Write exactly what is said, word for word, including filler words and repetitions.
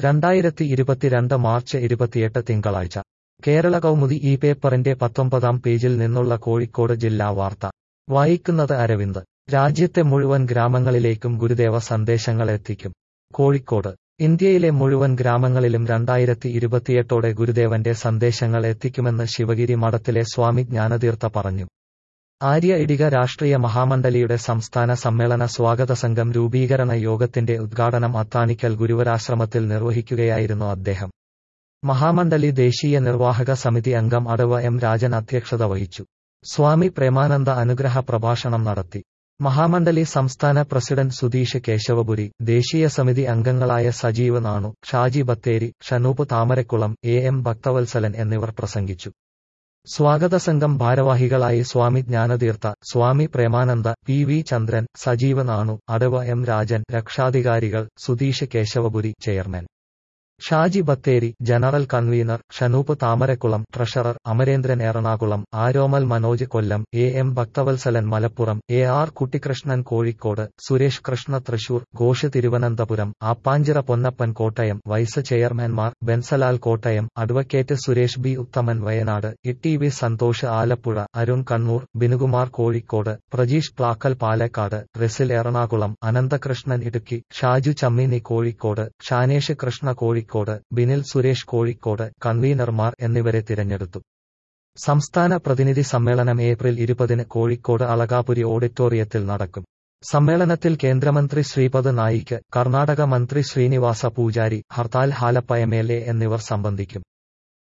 രണ്ടായിരത്തി ഇരുപത്തിരണ്ട് മാർച്ച് ഇരുപത്തിയെട്ട് തിങ്കളാഴ്ച കേരള കൗമുദി ഈ പേപ്പറിന്റെ പത്തൊമ്പതാം പേജിൽ നിന്നുള്ള കോഴിക്കോട് ജില്ലാ വാർത്ത വായിക്കുന്നത് അരവിന്ദ്. രാജ്യത്തെ മുഴുവൻ ഗ്രാമങ്ങളിലേക്കും ഗുരുദേവ സന്ദേശങ്ങൾ എത്തിക്കും. കോഴിക്കോട് ഇന്ത്യയിലെ മുഴുവൻ ഗ്രാമങ്ങളിലും രണ്ടായിരത്തി ഇരുപത്തിയെട്ടോടെ ഗുരുദേവന്റെ സന്ദേശങ്ങൾ എത്തിക്കുമെന്ന് ശിവഗിരി മഠത്തിലെ സ്വാമി ജ്ഞാനതീർത്ഥ പറഞ്ഞു. ആര്യ ഇടിക രാഷ്ട്രീയ മഹാമണ്ഡലിയുടെ സംസ്ഥാന സമ്മേളന സ്വാഗത സംഘം രൂപീകരണ യോഗത്തിന്റെ ഉദ്ഘാടനം അത്താണിക്കൽ ഗുരുവരാശ്രമത്തിൽ നിർവഹിക്കുകയായിരുന്നു അദ്ദേഹം. മഹാമണ്ഡലി ദേശീയ നിർവാഹക സമിതി അംഗം അടവ് എം രാജൻ അധ്യക്ഷത വഹിച്ചു. സ്വാമി പ്രേമാനന്ദ അനുഗ്രഹ പ്രഭാഷണം നടത്തി. മഹാമണ്ഡലി സംസ്ഥാന പ്രസിഡന്റ് സുധീഷ് കേശവപുരി, ദേശീയ സമിതി അംഗങ്ങളായ സജീവ് നാണു, ഷാജി ബത്തേരി, ഷനൂപ് താമരക്കുളം, എ എം ഭക്തവത്സലൻ എന്നിവർ പ്രസംഗിച്ചു. സ്വാഗത സംഘം ഭാരവാഹികളായി Swami Jnanatheertha, Swami Premananda, P V Chandran, Sajeev Nanu, Adav M Rajan, രക്ഷാധികാരികൾ Sudheesh Keshavapuri chairman, Shaji Bathery general convener, Shanoop Thamarakulam treasurer, Amarendran Ernakulam, Aromal Manoj Kollam, A M Bhakthavatsalan Malappuram, A R Kuttikrishnan Kozhikode, Suresh Krishna Thrissur, Ghosh Thiruvananthapuram, Appanchira Ponnappan Kottayam, vice ചെയർമാൻമാർ ബെൻസലാൽ കോട്ടയം, അഡ്വക്കേറ്റ് സുരേഷ് ബി ഉത്തമൻ Wayanad, E T V Santhosh Alappuzha, Arun Kannur, Binukumar Kozhikode, Prajeesh Plackal Palakkad, Resil Ernakulam, Ananthakrishnan Idukki, Shaju Chammini Kozhikode, Shanesh Krishna Kozhikode, Binil Suresh Kozhikode കൺവീനർമാർ എന്നിവരെ തിരഞ്ഞെടുത്തു. സംസ്ഥാന പ്രതിനിധി സമ്മേളനം ഏപ്രിൽ ഇരുപതിന് കോഴിക്കോട് അളകാപുരി ഓഡിറ്റോറിയത്തിൽ നടക്കും. സമ്മേളനത്തിൽ കേന്ദ്രമന്ത്രി ശ്രീപദ് നായിക്, കർണാടക മന്ത്രി Srinivasa Poojari, Hartal Halappa M L A എന്നിവർ സംബന്ധിക്കും.